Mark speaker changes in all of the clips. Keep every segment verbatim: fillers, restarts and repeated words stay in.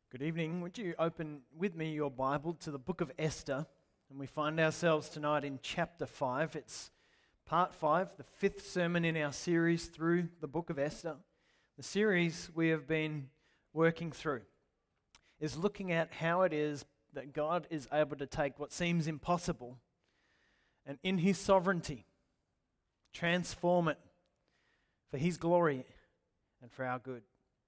Speaker 1: Good evening. Would you open with me your Bible to the book of Esther? And we find ourselves tonight in chapter five. It's part five, the fifth sermon in our series through the book of Esther. The series we have been working through is looking at how it is that God is able to take what seems impossible and in His sovereignty transform it for His glory and for our good.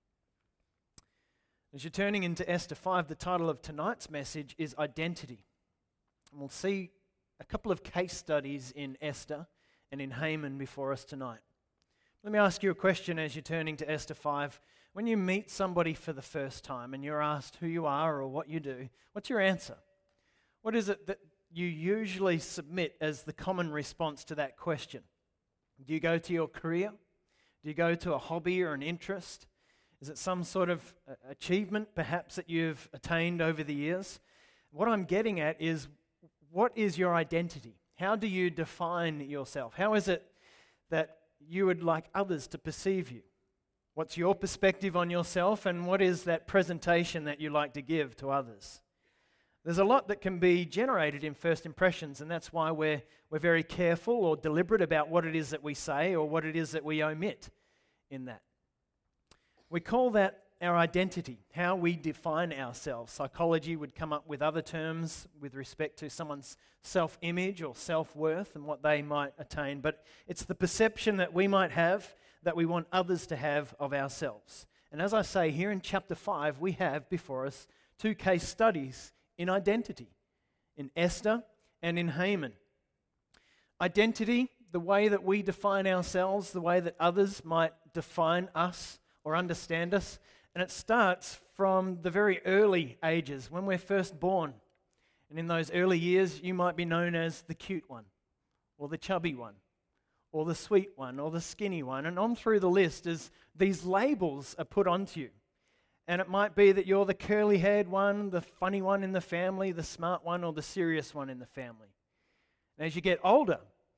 Speaker 1: As you're turning into Esther five, the title of tonight's message is Identity. And we'll see a couple of case studies in Esther and in Haman before us tonight. Let me ask you a question as you're turning to Esther five. When you meet somebody for the first time and you're asked who you are or what you do, what's your answer? What is it that you usually submit as the common response to that question? Do you go to your career? Do you go to a hobby or an interest? Is it some sort of achievement perhaps that you've attained over the years? What I'm getting at is, what is your identity? How do you define yourself? How is it that you would like others to perceive you? What's your perspective on yourself, and what is that presentation that you like to give to others? There's a lot that can be generated in first impressions, and that's why we're, we're very careful or deliberate about what it is that we say or what it is that we omit in that. We call that our identity, how we define ourselves. Psychology would come up with other terms with respect to someone's self-image or self-worth and what they might attain, but it's the perception that we might have that we want others to have of ourselves. And as I say, here in chapter five, we have before us two case studies in identity, in Esther and in Haman. Identity, the way that we define ourselves, the way that others might define us or understand us, and it starts from the very early ages, when we're first born. And in those early years, you might be known as the cute one, or the chubby one, or the sweet one, or the skinny one, and on through the list as these labels are put onto you. And it might be that you're the curly-haired one, the funny one in the family, the smart one, or the serious one in the family. And as you get older,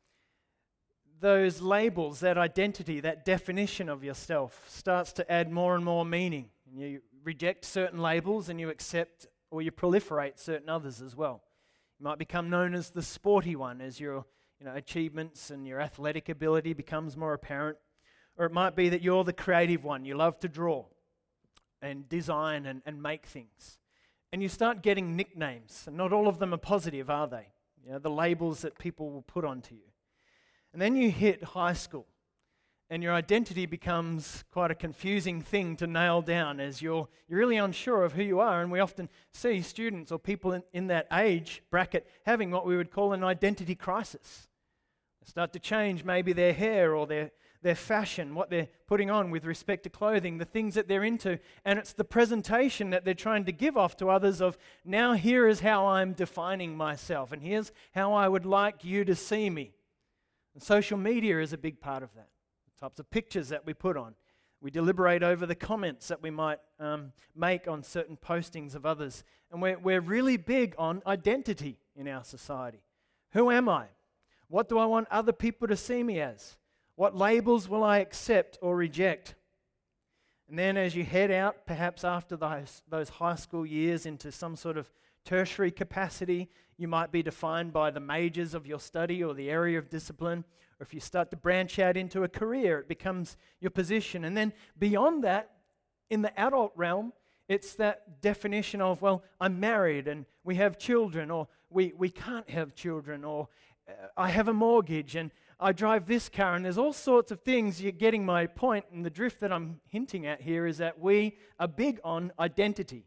Speaker 1: those labels, that identity, that definition of yourself starts to add more and more meaning. And you reject certain labels and you accept or you proliferate certain others as well. You might become known as the sporty one as your you know, achievements and your athletic ability becomes more apparent. Or it might be that you're the creative one. You love to draw and design and, and make things. And you start getting nicknames. And not all of them are positive, are they? You know, the labels that people will put onto you. And then you hit high school, and your identity becomes quite a confusing thing to nail down as you're, you're really unsure of who you are. And we often see students or people in, in that age bracket having what we would call an identity crisis. They start to change maybe their hair or their, their fashion, what they're putting on with respect to clothing, the things that they're into. And it's the presentation that they're trying to give off to others of, now here is how I'm defining myself, and here's how I would like you to see me. And social media is a big part of that. The types of pictures that we put on. We deliberate over the comments that we might um, make on certain postings of others. And we're, we're really big on identity in our society. Who am I? What do I want other people to see me as? What labels will I accept or reject? And then as you head out, perhaps after those, those high school years into some sort of tertiary capacity, you might be defined by the majors of your study or the area of discipline. Or if you start to branch out into a career, it becomes your position. And then beyond that, in the adult realm, it's that definition of, well, I'm married and we have children, or we, we can't have children, or uh, I have a mortgage and I drive this car. And there's all sorts of things. You're getting my point, and the drift that I'm hinting at here is that we are big on identity.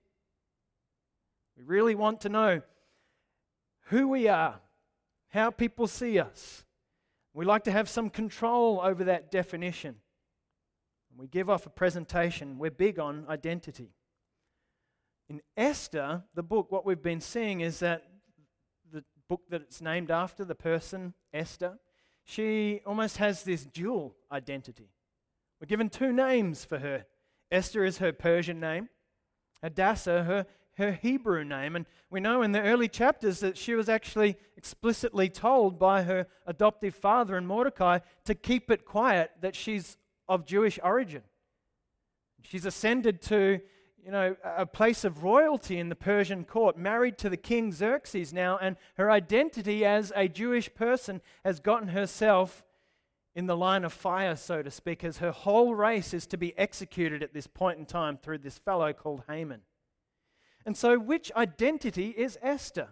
Speaker 1: We really want to know who we are, how people see us. We like to have some control over that definition. We give off a presentation. We're big on identity. In Esther, the book, what we've been seeing is that the book that it's named after, the person, Esther, she almost has this dual identity. We're given two names for her. Esther is her Persian name. Hadassah, her her Hebrew name. And we know in the early chapters that she was actually explicitly told by her adoptive father and Mordecai to keep it quiet that she's of Jewish origin. She's ascended to you know, a place of royalty in the Persian court, married to the king Xerxes now, and her identity as a Jewish person has gotten herself in the line of fire, so to speak, as her whole race is to be executed at this point in time through this fellow called Haman. And so which identity is Esther?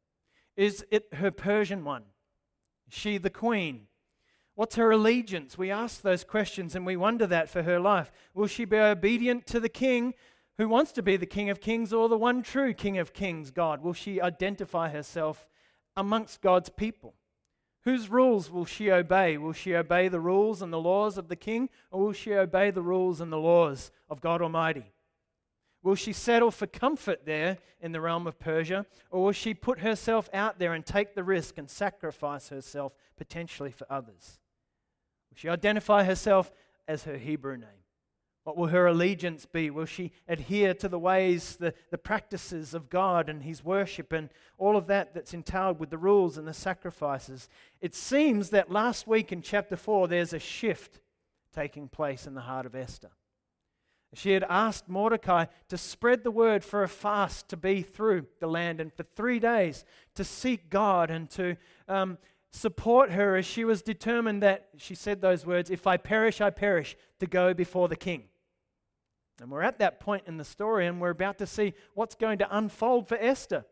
Speaker 1: Is it her Persian one? Is she the queen? What's her allegiance? We ask those questions and we wonder that for her life. Will she be obedient to the king who wants to be the King of Kings, or the one true King of Kings, God? Will she identify herself amongst God's people? Whose rules will she obey? Will she obey the rules and the laws of the king, or will she obey the rules and the laws of God Almighty? Will she settle for comfort there in the realm of Persia, or will she put herself out there and take the risk and sacrifice herself potentially for others? Will she identify herself as her Hebrew name? What will her allegiance be? Will she adhere to the ways, the, the practices of God and His worship and all of that that's entailed with the rules and the sacrifices? It seems that last week in chapter four, there's a shift taking place in the heart of Esther. She had asked Mordecai to spread the word for a fast to be through the land and for three days to seek God and to um, support her as she was determined that, she said those words, "If I perish, I perish," to go before the king. And we're at that point in the story, and we're about to see what's going to unfold for Esther.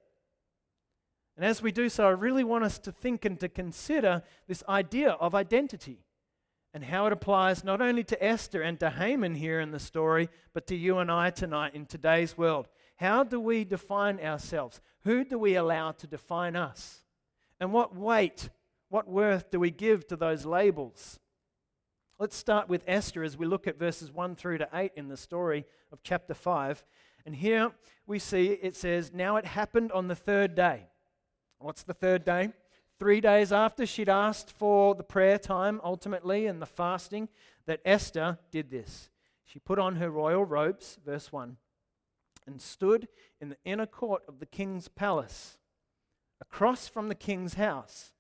Speaker 1: And as we do so, I really want us to think and to consider this idea of identity and how it applies not only to Esther and to Haman here in the story, but to you and I tonight in today's world. How do we define ourselves? Who do we allow to define us? And what weight, what worth do we give to those labels? Let's start with Esther as we look at verses one through to eight in the story of chapter five. And here we see it says, "Now it happened on the third day." What's the third day? Three days after she'd asked for the prayer time, ultimately, and the fasting, that Esther did this. She put on her royal robes, verse one, and stood in the inner court of the king's palace, across from the king's house,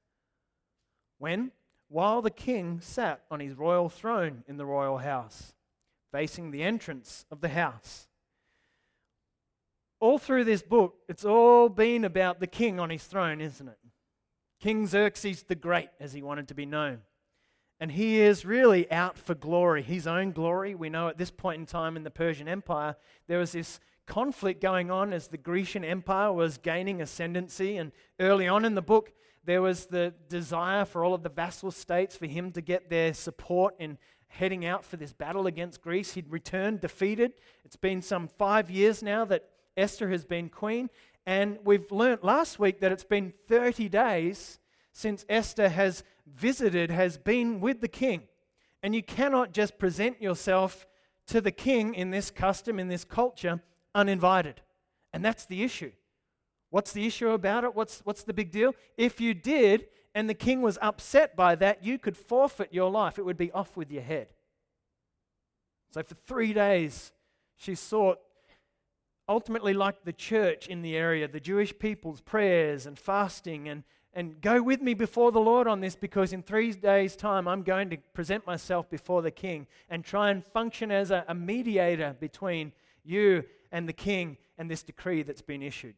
Speaker 1: when, while the king sat on his royal throne in the royal house, facing the entrance of the house. All through this book, it's all been about the king on his throne, isn't it? King Xerxes the Great, as he wanted to be known. And he is really out for glory, his own glory. We know at this point in time in the Persian Empire, there was this conflict going on as the Grecian Empire was gaining ascendancy. And early on in the book, there was the desire for all of the vassal states for him to get their support in heading out for this battle against Greece. He'd returned defeated. It's been some five years now that Esther has been queen. And we've learnt last week that it's been thirty days since Esther has visited, has been with the king. And you cannot just present yourself to the king in this custom, in this culture, uninvited. And that's the issue. What's the issue about it? What's, what's the big deal? If you did, and the king was upset by that, you could forfeit your life. It would be off with your head. So for three days, she sought, ultimately like the church in the area, the Jewish people's prayers and fasting, and, and go with me before the Lord on this, because in three days' time, I'm going to present myself before the king and try and function as a, a mediator between you and the king and this decree that's been issued.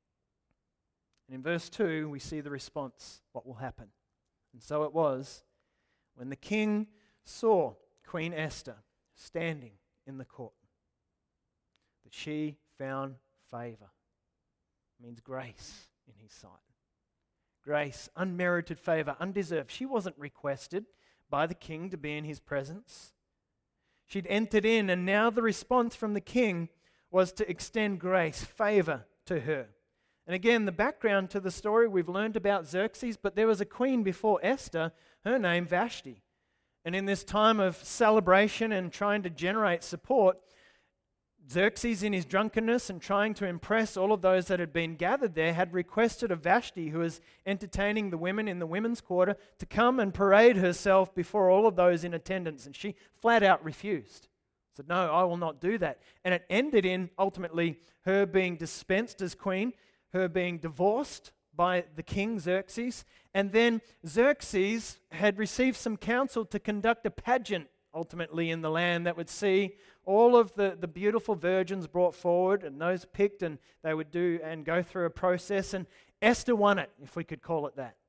Speaker 1: And in verse two, we see the response, what will happen. And so it was, when the king saw Queen Esther standing in the court, that she found favor. It means grace in his sight. Grace, unmerited favor, undeserved. She wasn't requested by the king to be in his presence. She'd entered in, and now the response from the king was to extend grace, favor to her. And again, the background to the story, we've learned about Xerxes, but there was a queen before Esther, her name Vashti. And in this time of celebration and trying to generate support, Xerxes, in his drunkenness and trying to impress all of those that had been gathered there, had requested of Vashti, who was entertaining the women in the women's quarter, to come and parade herself before all of those in attendance. And she flat out refused. Said, "No, I will not do that." And it ended in, ultimately, her being dispensed as queen, her being divorced by the king Xerxes, and then Xerxes had received some counsel to conduct a pageant ultimately in the land that would see all of the, the beautiful virgins brought forward and those picked, and they would do and go through a process. And Esther won it, if we could call it that.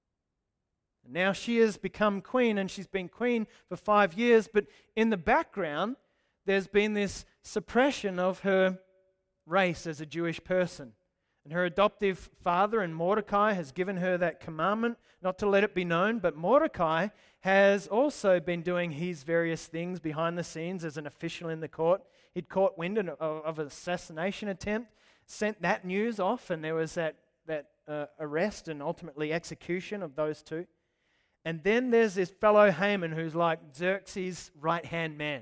Speaker 1: And now she has become queen, and she's been queen for five years, but in the background, there's been this suppression of her race as a Jewish person. And her adoptive father, and Mordecai, has given her that commandment not to let it be known. But Mordecai has also been doing his various things behind the scenes as an official in the court. He'd caught wind of, of an assassination attempt, sent that news off, and there was that, that uh, arrest and ultimately execution of those two. And then there's this fellow Haman who's like Xerxes' right-hand man.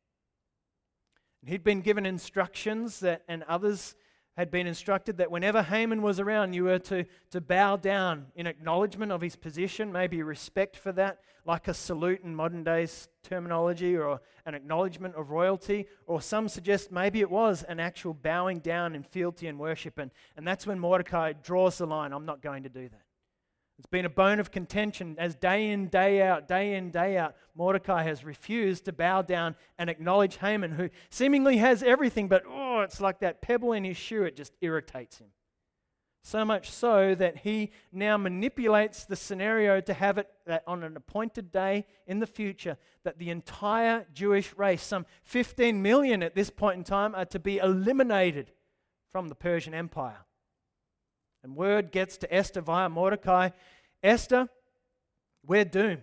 Speaker 1: And he'd been given instructions that, and others had been instructed that whenever Haman was around, you were to, to bow down in acknowledgement of his position, maybe respect for that, like a salute in modern day's terminology, or an acknowledgement of royalty, or some suggest maybe it was an actual bowing down in fealty and worship. And, and that's when Mordecai draws the line, I'm not going to do that. It's been a bone of contention as day in, day out, day in, day out, Mordecai has refused to bow down and acknowledge Haman, who seemingly has everything, but oh, it's like that pebble in his shoe, it just irritates him. So much so that he now manipulates the scenario to have it that on an appointed day in the future, that the entire Jewish race, some fifteen million at this point in time, are to be eliminated from the Persian Empire. And word gets to Esther via Mordecai, Esther, we're doomed.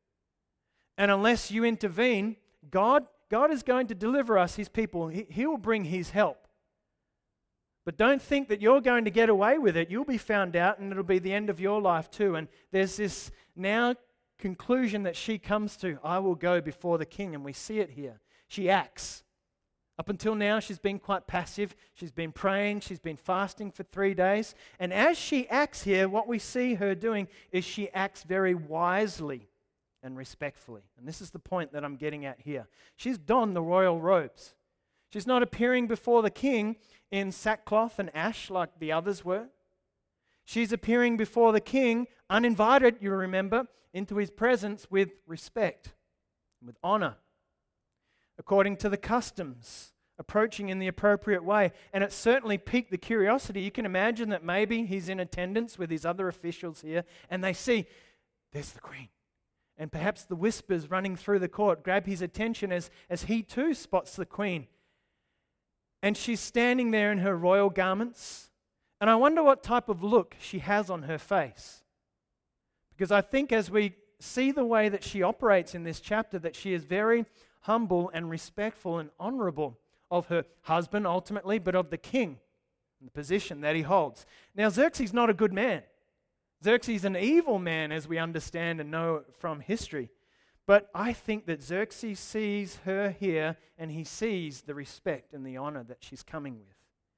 Speaker 1: And unless you intervene, God, God is going to deliver us, his people. He, he will bring his help. But don't think that you're going to get away with it. You'll be found out, and it'll be the end of your life too. And there's this now conclusion that she comes to, I will go before the king, and we see it here. She acts. Up until now, she's been quite passive. She's been praying. She's been fasting for three days. And as she acts here, what we see her doing is she acts very wisely and respectfully. And this is the point that I'm getting at here. She's donned the royal robes. She's not appearing before the king in sackcloth and ash like the others were. She's appearing before the king uninvited, you remember, into his presence with respect, with honor, according to the customs, approaching in the appropriate way. And it certainly piqued the curiosity. You can imagine that maybe he's in attendance with his other officials here, and they see, there's the queen. And perhaps the whispers running through the court grab his attention as, as he too spots the queen. And she's standing there in her royal garments. And I wonder what type of look she has on her face. Because I think as we see the way that she operates in this chapter, that she is very humble and respectful and honorable of her husband ultimately, but of the king and the position that he holds. Now, Xerxes is not a good man. Xerxes is an evil man, as we understand and know from history. But I think that Xerxes sees her here, and he sees the respect and the honor that she's coming with.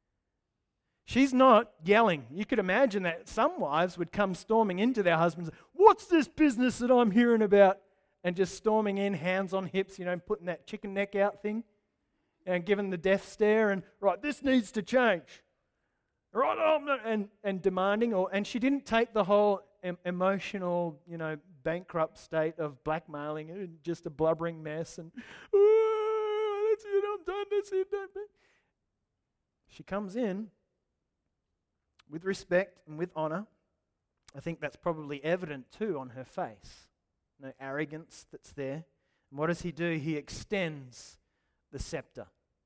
Speaker 1: She's not yelling. You could imagine that some wives would come storming into their husbands. What's this business that I'm hearing about? And just storming in, hands on hips, you know, putting that chicken neck out thing, and giving the death stare, and right, this needs to change, right, oh, and and demanding, or and she didn't take the whole em- emotional, you know, bankrupt state of blackmailing and just a blubbering mess, and oh, that's it, I'm done, that's it, that's it. She comes in with respect and with honor. I think that's probably evident too on her face. No arrogance that's there. And what does he do? He extends the scepter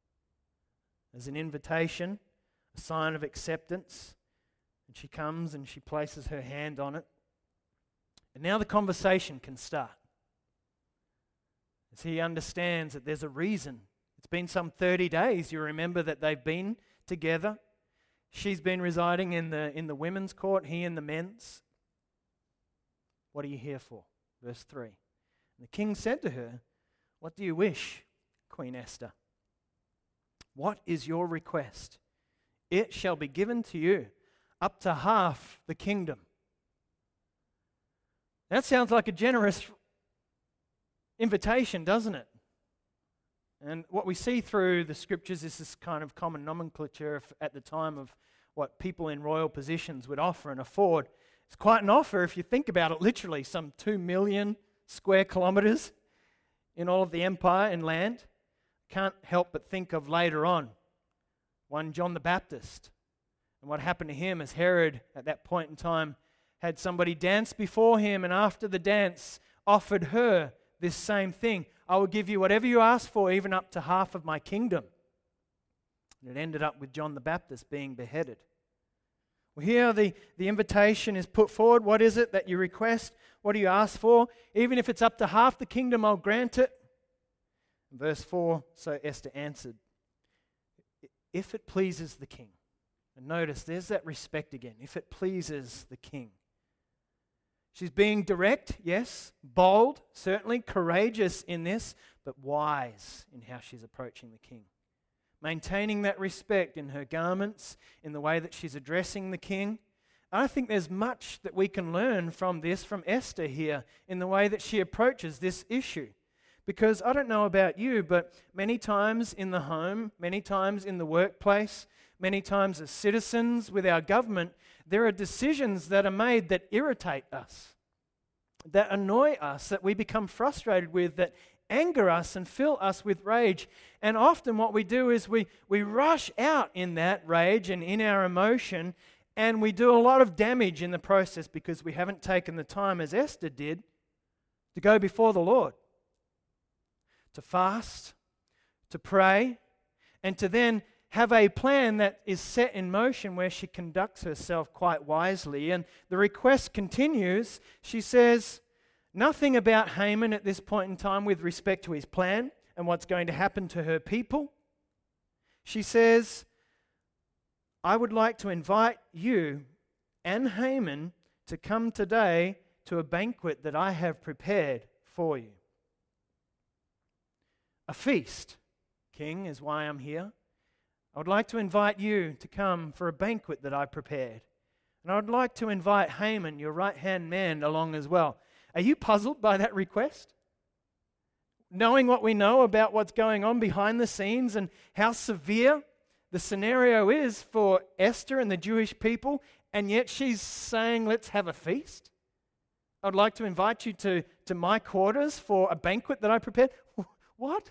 Speaker 1: as an invitation, a sign of acceptance. And she comes and she places her hand on it. And now the conversation can start. As he understands that there's a reason. It's been some thirty days, you remember, that they've been together. She's been residing in the in the women's court, he in the men's. What are you here for? Verse three. And the king said to her, what do you wish, Queen Esther? What is your request? It shall be given to you, up to half the kingdom. That sounds like a generous invitation, doesn't it? And what we see through the scriptures is this kind of common nomenclature at the time of what people in royal positions would offer and afford. It's quite an offer if you think about it literally, some two million square kilometers. in all of the empire and land. Can't help but think of later on, one John the Baptist, and what happened to him as Herod at that point in time had somebody dance before him, and after the dance offered her this same thing. I will give you whatever you ask for, even up to half of my kingdom. And it ended up with John the Baptist being beheaded. Well, here the, the invitation is put forward. What is it that you request? What do you ask for? Even if it's up to half the kingdom, I'll grant it. Verse four, so Esther answered, if it pleases the king. And notice, there's that respect again. If it pleases the king. She's being direct, yes, bold, certainly, courageous in this, but wise in how she's approaching the king. Maintaining that respect in her garments, in the way that she's addressing the king. I think there's much that we can learn from this, from Esther here, in the way that she approaches this issue. Because I don't know about you, but many times in the home, many times in the workplace, many times as citizens with our government, there are decisions that are made that irritate us, that annoy us, that we become frustrated with, that anger us and fill us with rage. And often what we do is we, we rush out in that rage and in our emotion, and we do a lot of damage in the process because we haven't taken the time, as Esther did, to go before the Lord, to fast, to pray, and to then have a plan that is set in motion where she conducts herself quite wisely. And the request continues. She says nothing about Haman at this point in time with respect to his plan and what's going to happen to her people. She says, I would like to invite you and Haman to come today to a banquet that I have prepared for you. A feast, King, is why I'm here. I would like to invite you to come for a banquet that I prepared. And I would like to invite Haman, your right-hand man, along as well. Are you puzzled by that request? Knowing what we know about what's going on behind the scenes and how severe the scenario is for Esther and the Jewish people, and yet she's saying, let's have a feast? I'd like to invite you to, to my quarters for a banquet that I prepared. What?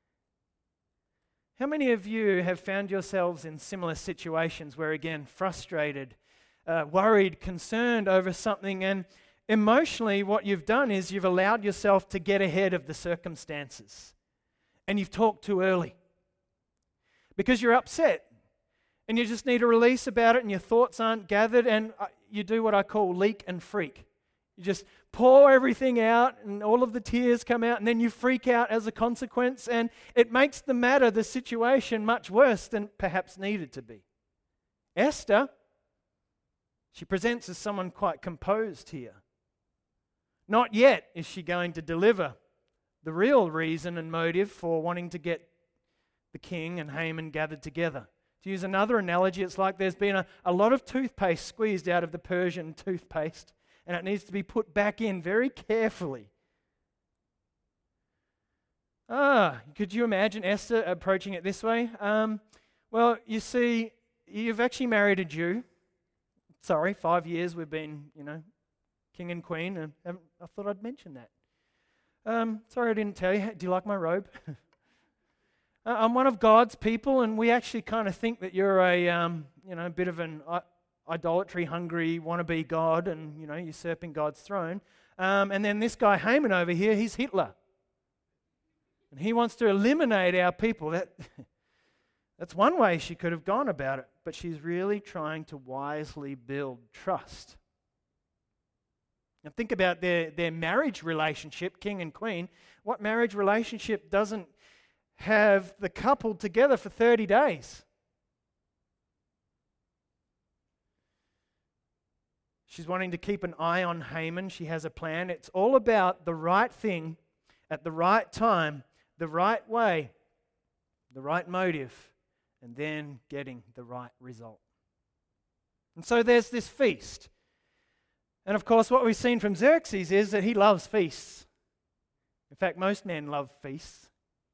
Speaker 1: How many of you have found yourselves in similar situations where, again, frustrated, uh, worried, concerned over something, and emotionally what you've done is you've allowed yourself to get ahead of the circumstances, and you've talked too early because you're upset, and you just need a release about it, and your thoughts aren't gathered, and uh, you do what I call leak and freak. You just pour everything out and all of the tears come out, and then you freak out as a consequence, and it makes the matter, the situation, much worse than perhaps needed to be. Esther, she presents as someone quite composed here. Not yet is she going to deliver the real reason and motive for wanting to get the king and Haman gathered together. To use another analogy, it's like there's been a, a lot of toothpaste squeezed out of the Persian toothpaste, and it needs to be put back in very carefully. Ah, could you imagine Esther approaching it this way? Um, well, you see, you've actually married a Jew. Sorry, five years we've been, you know, king and queen, and I thought I'd mention that. Um, sorry I didn't tell you. Do you like my robe? I'm one of God's people, and we actually kind of think that you're a, um, you know, a bit of an uh, idolatry-hungry wannabe God, and you know, usurping God's throne. Um, and then this guy Haman over here, he's Hitler, and he wants to eliminate our people. That that's one way she could have gone about it, but she's really trying to wisely build trust. Now think about their their marriage relationship, king and queen. What marriage relationship doesn't have the couple together for thirty days? She's wanting to keep an eye on Haman. She has a plan. It's all about the right thing at the right time, the right way, the right motive, and then getting the right result. And so there's this feast. And of course, what we've seen from Xerxes is that he loves feasts. In fact, most men love feasts.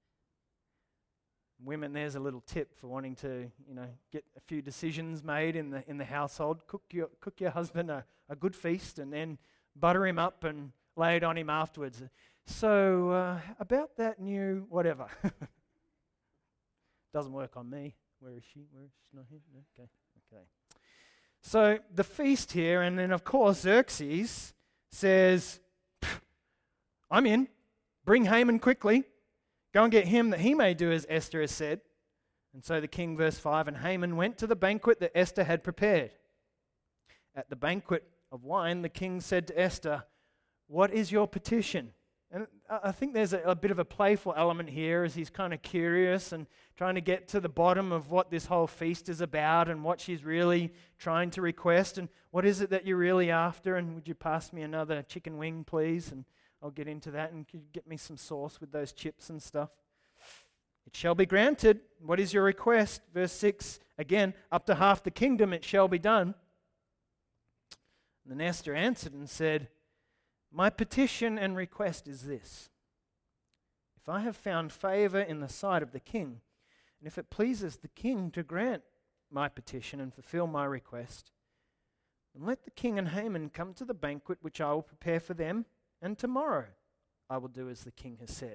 Speaker 1: Women, there's a little tip for wanting to, you know, get a few decisions made in the in the household. Cook your cook your husband a, a good feast, and then butter him up and lay it on him afterwards. So, uh, about that new whatever. Doesn't work on me. Where is she? Where is she? Not here? No? Okay. Okay. So, the feast here, and then of course Xerxes says, I'm in. Bring Haman quickly. Go and get him that he may do as Esther has said. And so the king, verse five, and Haman went to the banquet that Esther had prepared. At the banquet of wine, the king said to Esther, what is your petition? And I think there's a, a bit of a playful element here as he's kind of curious and trying to get to the bottom of what this whole feast is about and what she's really trying to request and what is it that you're really after, and would you pass me another chicken wing, please? And I'll get into that, and could you get me some sauce with those chips and stuff? It shall be granted. What is your request? Verse six, again, up to half the kingdom it shall be done. And then Esther answered and said, my petition and request is this. If I have found favor in the sight of the king, and if it pleases the king to grant my petition and fulfill my request, then let the king and Haman come to the banquet which I will prepare for them, and tomorrow I will do as the king has said.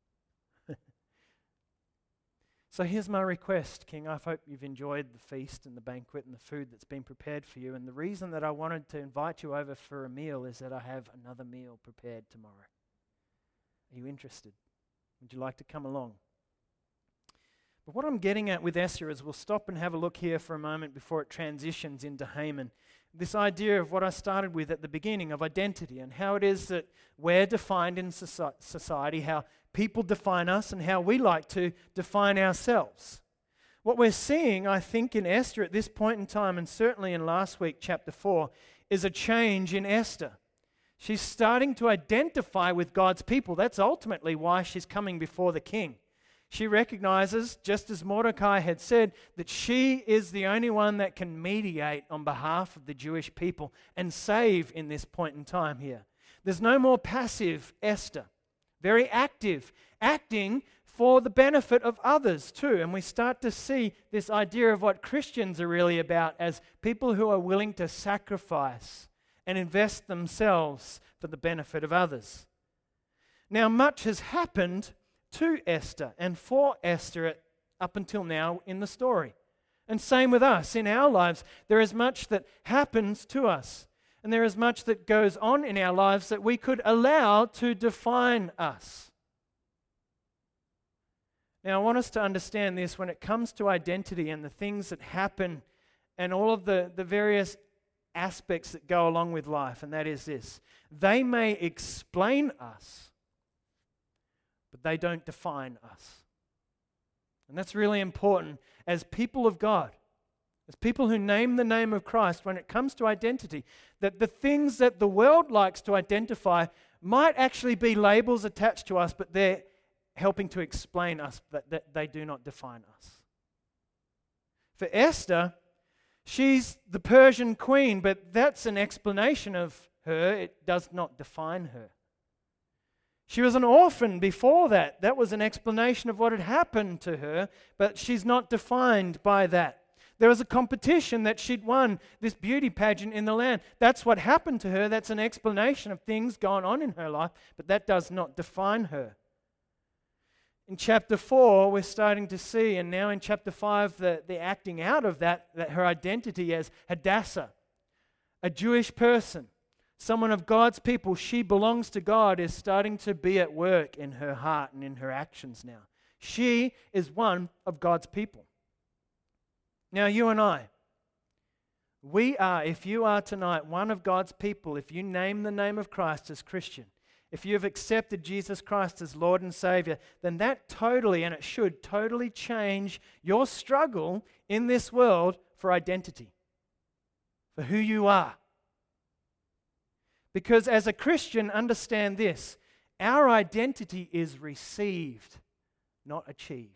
Speaker 1: So here's my request, King. I hope you've enjoyed the feast and the banquet and the food that's been prepared for you. And the reason that I wanted to invite you over for a meal is that I have another meal prepared tomorrow. Are you interested? Would you like to come along? But what I'm getting at with Esther is we'll stop and have a look here for a moment before it transitions into Haman. This idea of what I started with at the beginning of identity and how it is that we're defined in society, how people define us and how we like to define ourselves. What we're seeing, I think, in Esther at this point in time, and certainly in last week, chapter four, is a change in Esther. She's starting to identify with God's people. That's ultimately why she's coming before the king. She recognizes, just as Mordecai had said, that she is the only one that can mediate on behalf of the Jewish people and save in this point in time here. There's no more passive Esther. Very active, acting for the benefit of others too. And we start to see this idea of what Christians are really about as people who are willing to sacrifice and invest themselves for the benefit of others. Now, much has happened to Esther and for Esther up until now in the story. And same with us. In our lives, there is much that happens to us. And there is much that goes on in our lives that we could allow to define us. Now, I want us to understand this when it comes to identity and the things that happen and all of the, the various aspects that go along with life, and that is this. They may explain us, but they don't define us. And that's really important as people of God. As people who name the name of Christ, when it comes to identity, that the things that the world likes to identify might actually be labels attached to us, but they're helping to explain us, but that they do not define us. For Esther, she's the Persian queen, but that's an explanation of her. It does not define her. She was an orphan before that. That was an explanation of what had happened to her, but she's not defined by that. There was a competition that she'd won, this beauty pageant in the land. That's what happened to her. That's an explanation of things going on in her life, but that does not define her. In chapter four, we're starting to see, and now in chapter five, the, the acting out of that, that her identity as Hadassah, a Jewish person, someone of God's people, she belongs to God, is starting to be at work in her heart and in her actions now. She is one of God's people. Now, you and I, we are, if you are tonight one of God's people, if you name the name of Christ as Christian, if you have accepted Jesus Christ as Lord and Savior, then that totally, and it should totally change your struggle in this world for identity, for who you are. Because as a Christian, understand this, our identity is received, not achieved.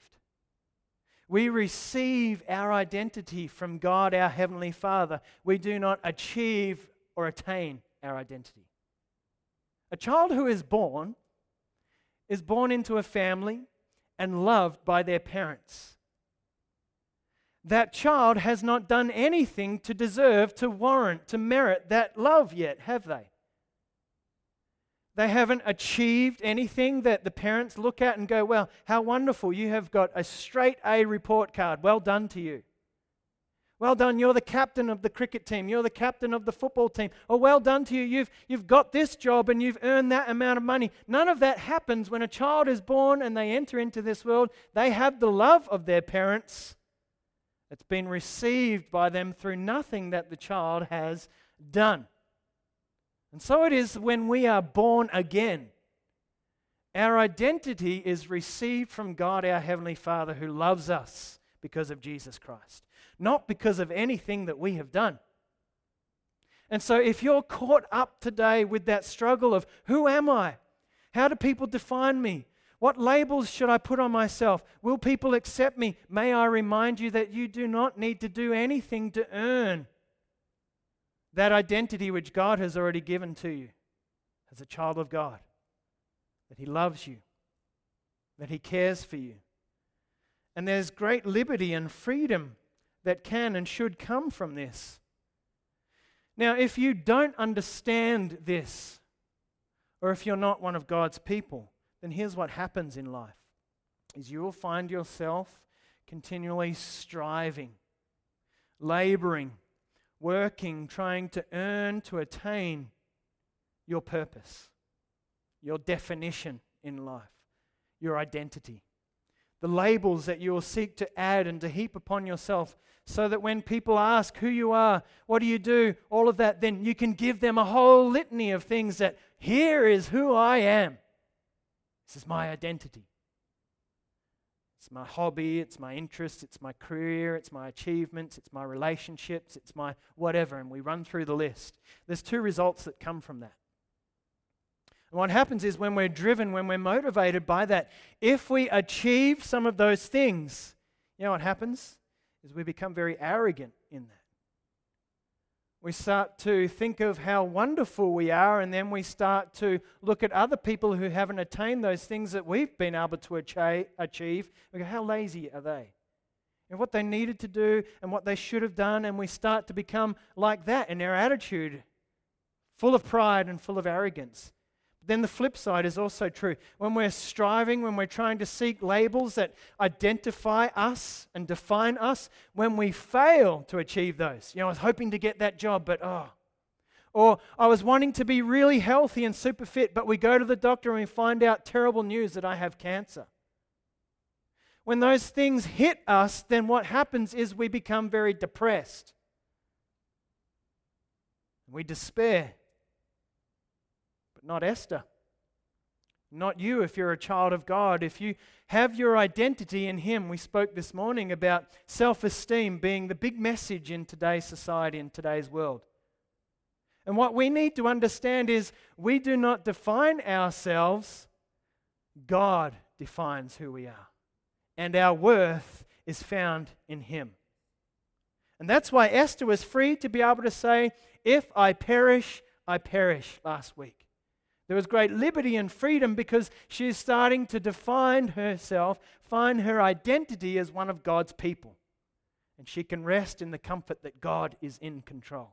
Speaker 1: We receive our identity from God, our Heavenly Father. We do not achieve or attain our identity. A child who is born is born into a family and loved by their parents. That child has not done anything to deserve, to warrant, to merit that love yet, have they? They haven't achieved anything that the parents look at and go, well, how wonderful, you have got a straight A report card. Well done to you. Well done, you're the captain of the cricket team. You're the captain of the football team. Oh, well done to you. You've, you've got this job and you've earned that amount of money. None of that happens when a child is born and they enter into this world. They have the love of their parents. It's been received by them through nothing that the child has done. And so it is when we are born again. Our identity is received from God, our Heavenly Father, who loves us because of Jesus Christ, not because of anything that we have done. And so if you're caught up today with that struggle of, who am I? How do people define me? What labels should I put on myself? Will people accept me? May I remind you that you do not need to do anything to earn that identity which God has already given to you as a child of God. That He loves you, that He cares for you. And there's great liberty and freedom that can and should come from this. Now, if you don't understand this, or if you're not one of God's people, then here's what happens in life, is you will find yourself continually striving, laboring, working, trying to earn, to attain your purpose, your definition in life, your identity. The labels that you will seek to add and to heap upon yourself so that when people ask who you are, what do you do, all of that, then you can give them a whole litany of things that, here is who I am. This is my identity. It's my hobby, it's my interest, it's my career, it's my achievements, it's my relationships, it's my whatever, and we run through the list. There's two results that come from that. And what happens is when we're driven, when we're motivated by that, if we achieve some of those things, you know what happens? Is we become very arrogant in that. We start to think of how wonderful we are, and then we start to look at other people who haven't attained those things that we've been able to achieve. We go, how lazy are they? And what they needed to do and what they should have done, and we start to become like that in our attitude, full of pride and full of arrogance. Then the flip side is also true. When we're striving, when we're trying to seek labels that identify us and define us, when we fail to achieve those, you know, I was hoping to get that job, but oh. Or I was wanting to be really healthy and super fit, but we go to the doctor and we find out terrible news that I have cancer. When those things hit us, then what happens is we become very depressed. We despair. Not Esther. Not you if you're a child of God. If you have your identity in Him. We spoke this morning about self-esteem being the big message in today's society, in today's world. And what we need to understand is we do not define ourselves. God defines who we are. And our worth is found in Him. And that's why Esther was free to be able to say, if I perish, I perish last week. There was great liberty and freedom because she is starting to define herself, find her identity as one of God's people. And she can rest in the comfort that God is in control.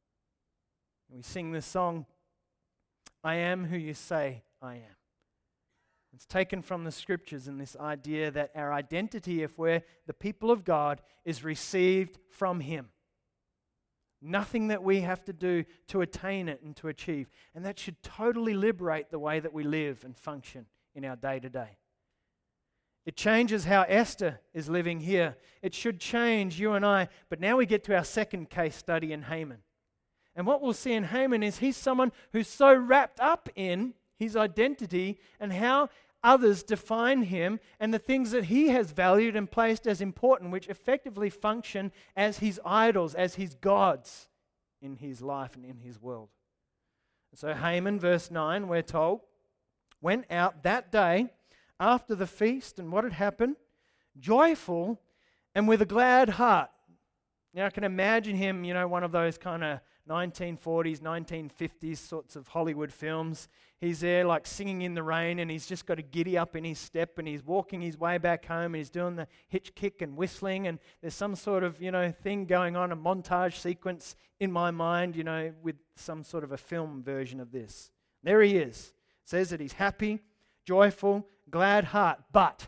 Speaker 1: And we sing this song, I am who you say I am. It's taken from the scriptures and this idea that our identity, if we're the people of God, is received from Him. Nothing that we have to do to attain it and to achieve. And that should totally liberate the way that we live and function in our day-to-day. It changes how Esther is living here. It should change you and I. But now we get to our second case study in Haman. And what we'll see in Haman is he's someone who's so wrapped up in his identity and how others define him and the things that he has valued and placed as important, which effectively function as his idols, as his gods in his life and in his world. So Haman, verse nine, we're told, went out that day after the feast, and what had happened? Joyful and with a glad heart. Now I can imagine him, you know, one of those kind of nineteen forties, nineteen fifties sorts of Hollywood films. He's there like singing in the rain, and he's just got a giddy up in his step, and he's walking his way back home, and he's doing the hitch kick and whistling, and there's some sort of, you know, thing going on, a montage sequence in my mind, you know, with some sort of a film version of this. There he is, says that he's happy, joyful, glad heart. But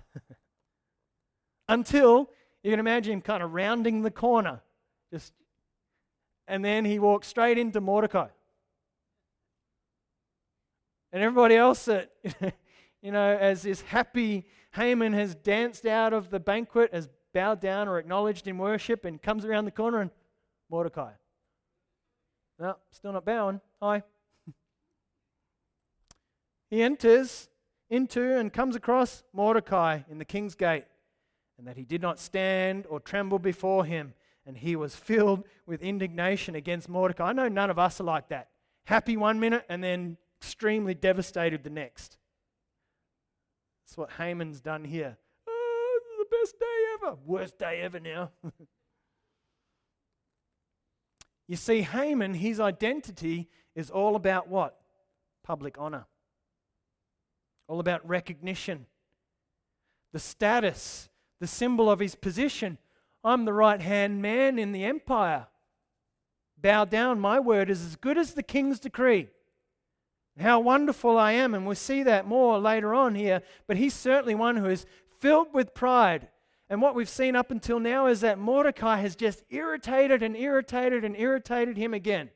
Speaker 1: until you can imagine him kind of rounding the corner, just, and then he walks straight into Mordecai. And everybody else that, you know, as this happy Haman has danced out of the banquet, has bowed down or acknowledged in worship, and comes around the corner and Mordecai. No, still not bowing. Hi. He enters into and comes across Mordecai in the king's gate, and that he did not stand or tremble before him, and he was filled with indignation against Mordecai. I know none of us are like that. Happy one minute and then extremely devastated the next. That's what Haman's done here. Oh, this is the best day ever. Worst day ever now. You see, Haman, his identity is all about what? Public honor. All about recognition. The status, the symbol of his position. I'm the right-hand man in the empire. Bow down, my word is as good as the king's decree. How wonderful I am, and we'll see that more later on here, but he's certainly one who is filled with pride. And what we've seen up until now is that Mordecai has just irritated and irritated and irritated him again.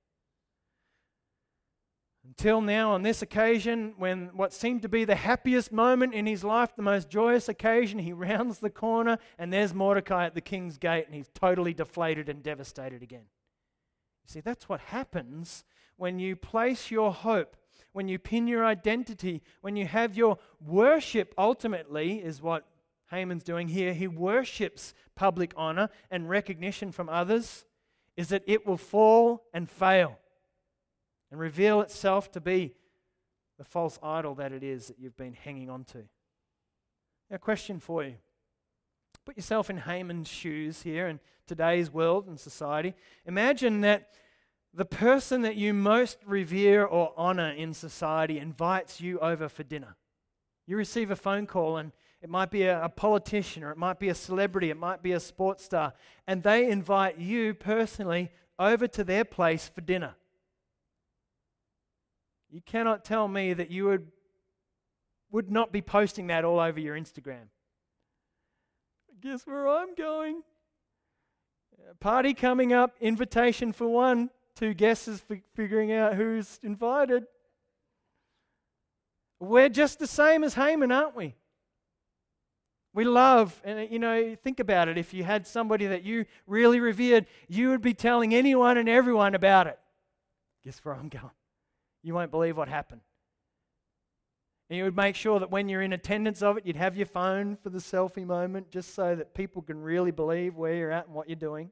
Speaker 1: Until now, on this occasion, when what seemed to be the happiest moment in his life, the most joyous occasion, he rounds the corner and there's Mordecai at the king's gate, and he's totally deflated and devastated again. You see, that's what happens when you place your hope, when you pin your identity, when you have your worship, ultimately, is what Haman's doing here. He worships public honor and recognition from others, is that it will fall and fail and reveal itself to be the false idol that it is that you've been hanging on to. Now, a question for you. Put yourself in Haman's shoes here in today's world and society. Imagine that the person that you most revere or honor in society invites you over for dinner. You receive a phone call, and it might be a, a politician, or it might be a celebrity, it might be a sports star, and they invite you personally over to their place for dinner. You cannot tell me that you would, would not be posting that all over your Instagram. Guess where I'm going? A party coming up, invitation for one. Two guesses for figuring out who's invited. We're just the same as Haman, aren't we? We love, and you know, think about it. If you had somebody that you really revered, you would be telling anyone and everyone about it. Guess where I'm going? You won't believe what happened. And you would make sure that when you're in attendance of it, you'd have your phone for the selfie moment, just so that people can really believe where you're at and what you're doing.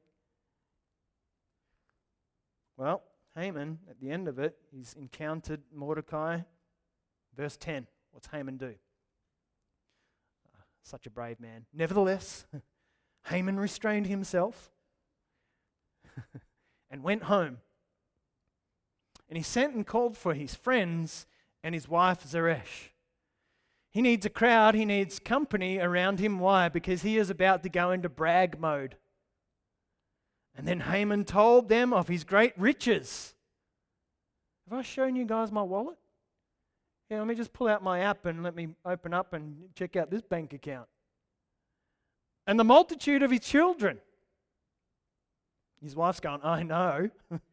Speaker 1: Well, Haman, at the end of it, he's encountered Mordecai. Verse ten, what's Haman do? Uh, such a brave man. Nevertheless, Haman restrained himself and went home. And he sent and called for his friends and his wife Zeresh. He needs a crowd, he needs company around him. Why? Because he is about to go into brag mode. And then Haman told them of his great riches. Have I shown you guys my wallet? Yeah, let me just pull out my app and let me open up and check out this bank account. And the multitude of his children. His wife's going, I know.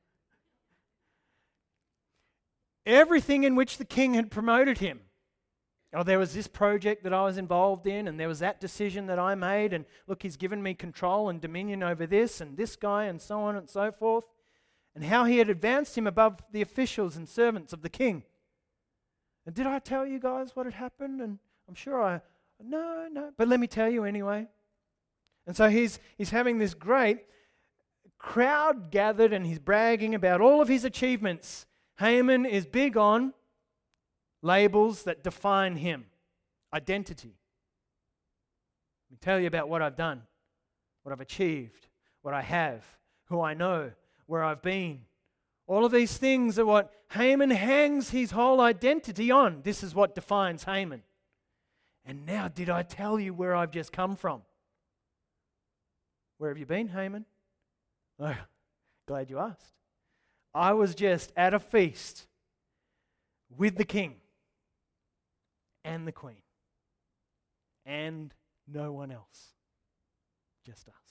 Speaker 1: Everything in which the king had promoted him. Oh, there was this project that I was involved in, and there was that decision that I made, and look, he's given me control and dominion over this and this guy and so on and so forth, and how he had advanced him above the officials and servants of the king. And did I tell you guys what had happened? And I'm sure I, no, no, but let me tell you anyway. And so he's he's having this great crowd gathered, and he's bragging about all of his achievements. Haman is big on labels that define him. Identity. Let me tell you about what I've done, what I've achieved, what I have, who I know, where I've been. All of these things are what Haman hangs his whole identity on. This is what defines Haman. And now, did I tell you where I've just come from? Where have you been, Haman? Oh, glad you asked. I was just at a feast with the king. and the queen. And no one else. Just us.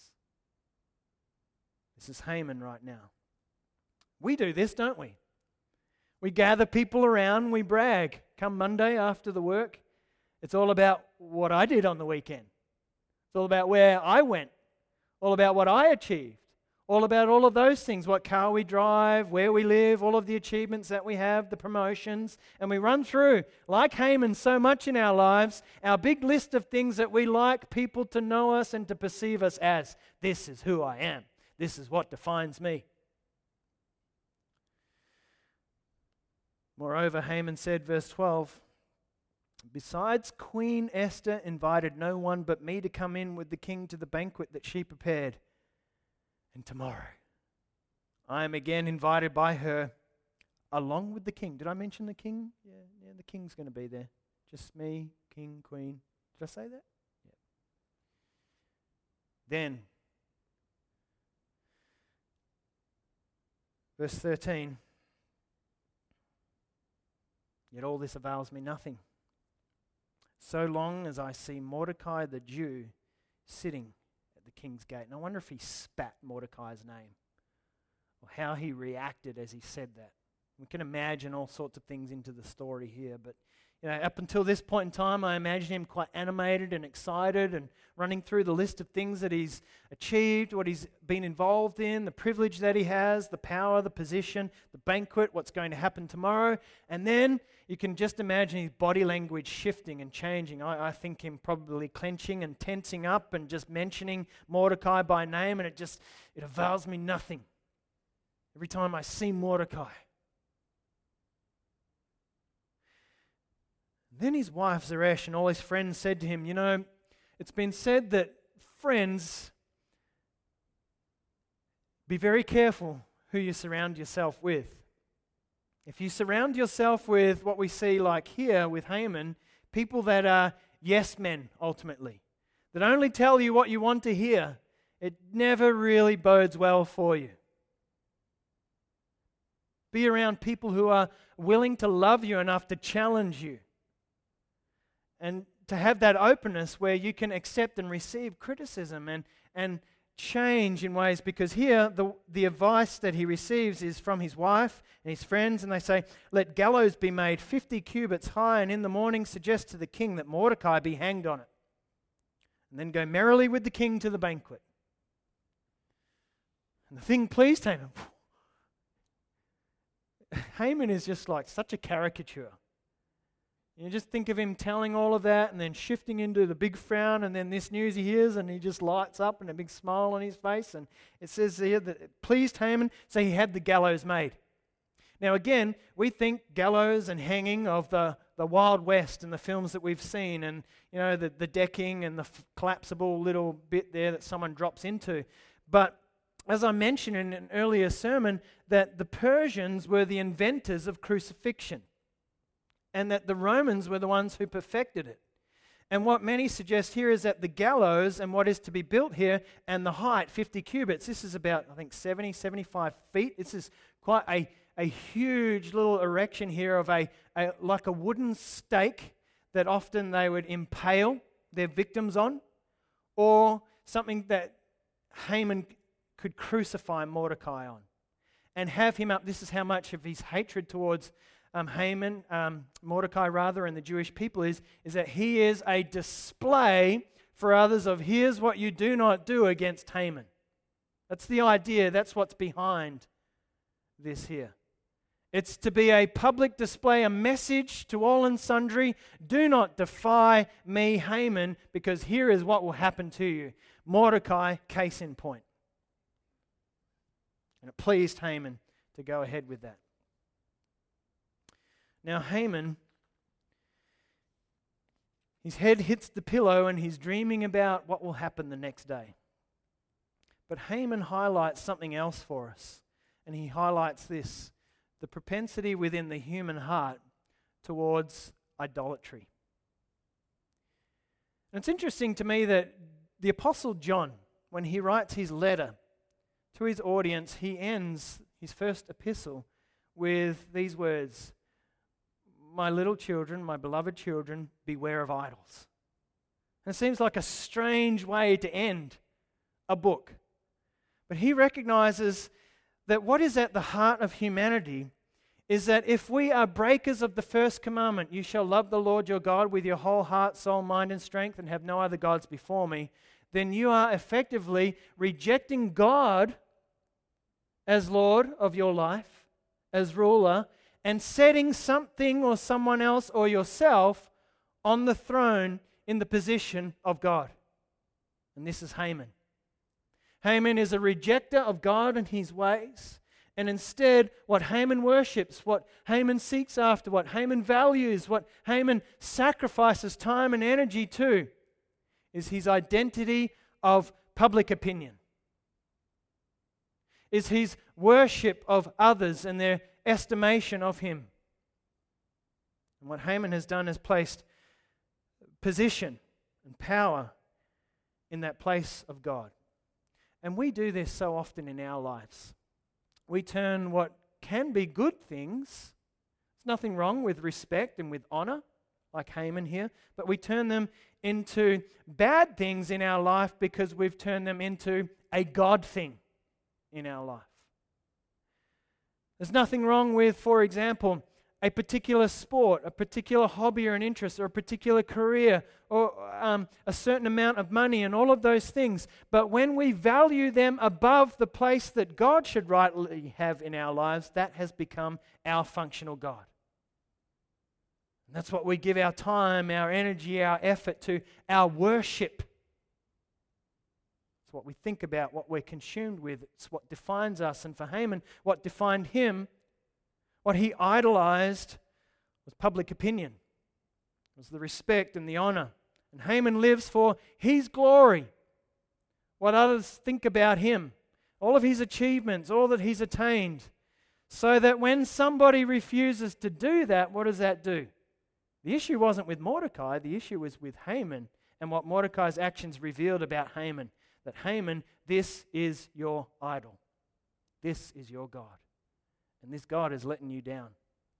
Speaker 1: This is Haman right now. We do this, don't we? We gather people around, we brag. Come Monday after the work, it's all about what I did on the weekend. It's all about where I went, all about what I achieved, all about all of those things, what car we drive, where we live, all of the achievements that we have, the promotions, and we run through, like Haman, so much in our lives, our big list of things that we like people to know us and to perceive us as. This is who I am. This is what defines me. Moreover, Haman said, verse twelve, besides, Queen Esther invited no one but me to come in with the king to the banquet that she prepared. And tomorrow, I am again invited by her along with the king. Did I mention the king? Yeah, yeah, the king's going to be there. Just me, king, queen. Did I say that? Yeah. Then, verse thirteen, yet all this avails me nothing, so long as I see Mordecai the Jew sitting at the king's gate. And I wonder if he spat Mordecai's name, or how he reacted as he said that. We can imagine all sorts of things into the story here, but you know, up until this point in time, I imagine him quite animated and excited and running through the list of things that he's achieved, what he's been involved in, the privilege that he has, the power, the position, the banquet, what's going to happen tomorrow. And then you can just imagine his body language shifting and changing. I, I think him probably clenching and tensing up and just mentioning Mordecai by name, and it just, it avails me nothing. Every time I see Mordecai. Then his wife Zeresh and all his friends said to him, you know, it's been said that friends, be very careful who you surround yourself with. If you surround yourself with what we see like here with Haman, people that are yes men ultimately, that only tell you what you want to hear, it never really bodes well for you. Be around people who are willing to love you enough to challenge you. And to have that openness where you can accept and receive criticism and, and change in ways, because here the, the advice that he receives is from his wife and his friends, and they say, let gallows be made fifty cubits high, and in the morning suggest to the king that Mordecai be hanged on it. And then go merrily with the king to the banquet. And the thing pleased Haman. Haman is just like such a caricature. You just think of him telling all of that and then shifting into the big frown, and then this news he hears and he just lights up and a big smile on his face. And it says here that it pleased Haman, so he had the gallows made. Now again, we think gallows and hanging of the, the Wild West and the films that we've seen, and you know the, the decking and the f- collapsible little bit there that someone drops into. But as I mentioned in an earlier sermon, that the Persians were the inventors of crucifixion, and that the Romans were the ones who perfected it. And what many suggest here is that the gallows and what is to be built here, and the height, fifty cubits, this is about, I think, seventy, seventy-five feet. This is quite a, a huge little erection here of a, a like a wooden stake that often they would impale their victims on, or something that Haman could crucify Mordecai on and have him up. This is how much of his hatred towards Um, Haman, um, Mordecai rather, and the Jewish people is, is that he is a display for others of here's what you do not do against Haman. That's the idea. That's what's behind this here. It's to be a public display, a message to all and sundry. Do not defy me, Haman, because here is what will happen to you. Mordecai, case in point. And it pleased Haman to go ahead with that. Now Haman, his head hits the pillow and he's dreaming about what will happen the next day. But Haman highlights something else for us, and he highlights this, the propensity within the human heart towards idolatry. And it's interesting to me that the Apostle John, when he writes his letter to his audience, he ends his first epistle with these words, my little children, my beloved children, beware of idols. And it seems like a strange way to end a book. But he recognizes that what is at the heart of humanity is that if we are breakers of the first commandment, you shall love the Lord your God with your whole heart, soul, mind, and strength, and have no other gods before me, then you are effectively rejecting God as Lord of your life, as ruler, and setting something or someone else or yourself on the throne in the position of God. And this is Haman. Haman is a rejecter of God and his ways. And instead, what Haman worships, what Haman seeks after, what Haman values, what Haman sacrifices time and energy to, is his identity of public opinion. Is his worship of others and their estimation of him. And what Haman has done is placed position and power in that place of God. And we do this so often in our lives. We turn what can be good things, there's nothing wrong with respect and with honor, like Haman here, but we turn them into bad things in our life because we've turned them into a God thing in our life. There's nothing wrong with, for example, a particular sport, a particular hobby or an interest, or a particular career, or um, a certain amount of money and all of those things. But when we value them above the place that God should rightly have in our lives, that has become our functional God. And that's what we give our time, our energy, our effort to, our worship. It's what we think about, what we're consumed with. It's what defines us. And for Haman, what defined him, what he idolized, was public opinion. It was the respect and the honor. And Haman lives for his glory, what others think about him, all of his achievements, all that he's attained. So that when somebody refuses to do that, what does that do? The issue wasn't with Mordecai, the issue was with Haman and what Mordecai's actions revealed about Haman. That Haman, this is your idol. This is your God. And this God is letting you down.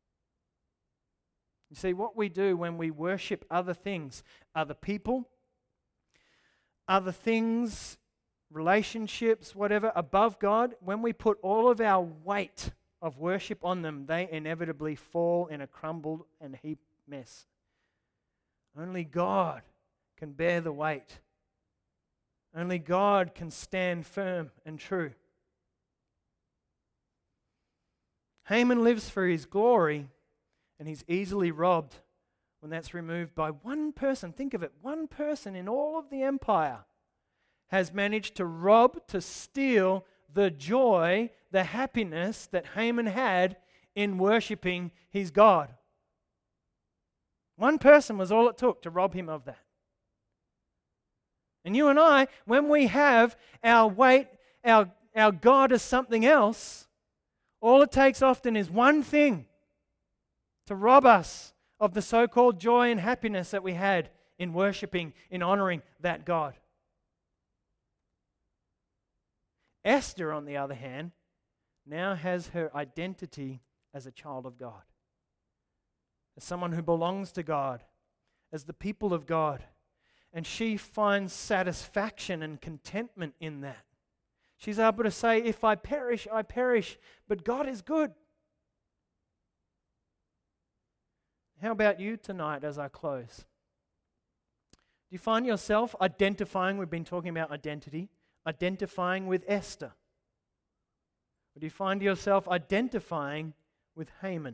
Speaker 1: You see, what we do when we worship other things, other people, other things, relationships, whatever, above God, when we put all of our weight of worship on them, they inevitably fall in a crumbled and heaped mess. Only God can bear the weight. Only God can stand firm and true. Haman lives for his glory, and he's easily robbed when that's removed by one person. Think of it, one person in all of the empire has managed to rob, to steal the joy, the happiness that Haman had in worshiping his God. One person was all it took to rob him of that. And you and I, when we have our weight, our, our God as something else, all it takes often is one thing to rob us of the so-called joy and happiness that we had in worshiping, in honoring that God. Esther, on the other hand, now has her identity as a child of God, as someone who belongs to God, as the people of God. And she finds satisfaction and contentment in that. She's able to say, if I perish, I perish, but God is good. How about you tonight as I close? Do you find yourself identifying, we've been talking about identity, identifying with Esther? Or do you find yourself identifying with Haman?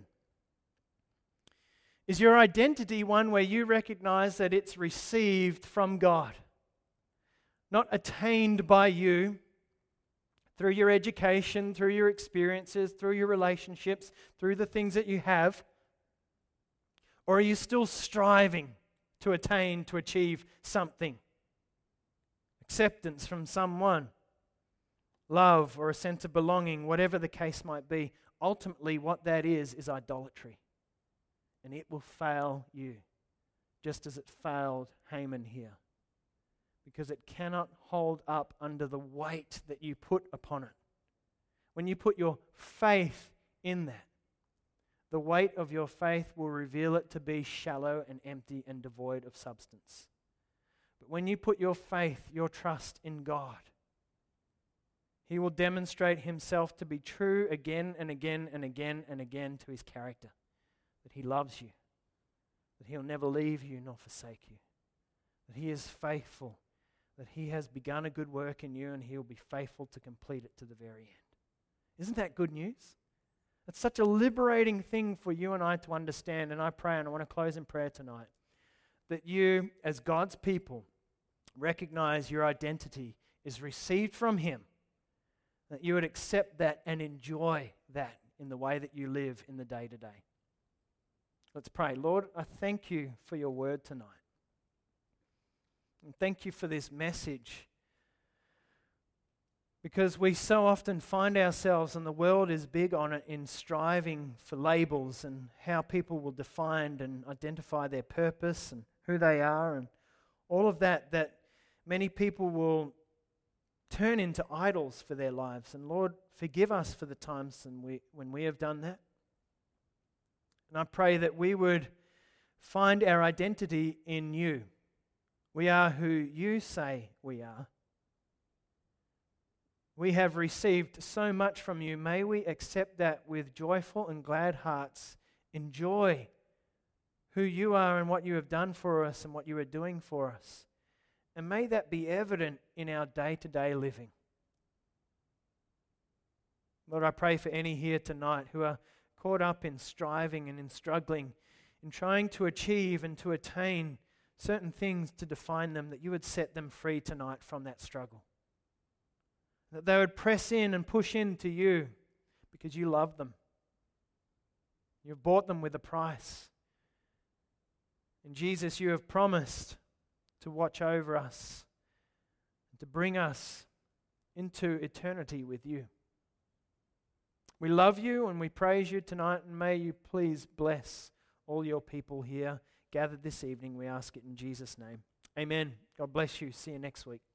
Speaker 1: Is your identity one where you recognize that it's received from God, not attained by you through your education, through your experiences, through your relationships, through the things that you have? Or are you still striving to attain, to achieve something? Acceptance from someone, love or a sense of belonging, whatever the case might be. Ultimately, what that is, is idolatry. And it will fail you, just as it failed Haman here. Because it cannot hold up under the weight that you put upon it. When you put your faith in that, the weight of your faith will reveal it to be shallow and empty and devoid of substance. But when you put your faith, your trust in God, He will demonstrate Himself to be true again and again and again and again to His character. That He loves you, that He'll never leave you nor forsake you, that He is faithful, that He has begun a good work in you and He'll be faithful to complete it to the very end. Isn't that good news? It's such a liberating thing for you and I to understand, and I pray, and I want to close in prayer tonight, that you, as God's people, recognize your identity is received from Him, that you would accept that and enjoy that in the way that you live in the day-to-day. Let's pray. Lord, I thank You for Your word tonight. And thank You for this message, because we so often find ourselves, and the world is big on it, in striving for labels and how people will define and identify their purpose and who they are, and all of that, that many people will turn into idols for their lives. And Lord, forgive us for the times when we, when we have done that. And I pray that we would find our identity in You. We are who You say we are. We have received so much from You. May we accept that with joyful and glad hearts. Enjoy who You are and what You have done for us and what You are doing for us. And may that be evident in our day-to-day living. Lord, I pray for any here tonight who are caught up in striving and in struggling, in trying to achieve and to attain certain things to define them, that You would set them free tonight from that struggle. That they would press in and push into You because You love them. You've bought them with a price. And Jesus, You have promised to watch over us, to bring us into eternity with You. We love You and we praise You tonight, and may You please bless all Your people here gathered this evening. We ask it in Jesus' name. Amen. God bless you. See you next week.